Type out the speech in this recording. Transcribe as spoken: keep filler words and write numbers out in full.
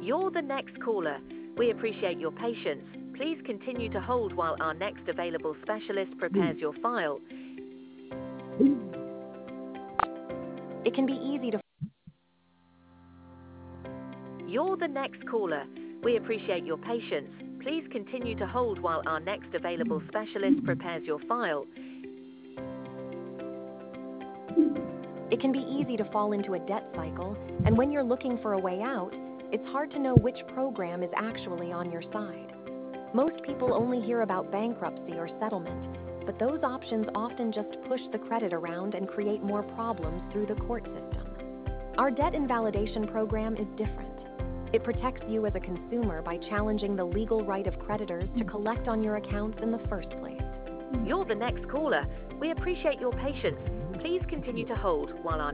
You're the next caller. We appreciate your patience. Please continue to hold while our next available specialist prepares your file. It can be easy to... You're the next caller. We appreciate your patience. Please continue to hold while our next available specialist prepares your file. It can be easy to fall into a debt cycle, and when you're looking for a way out, it's hard to know which program is actually on your side. Most people only hear about bankruptcy or settlement, but those options often just push the credit around and create more problems through the court system. Our debt invalidation program is different. It protects you as a consumer by challenging the legal right of creditors to collect on your accounts in the first place. You're the next caller. We appreciate your patience. Please continue to hold while our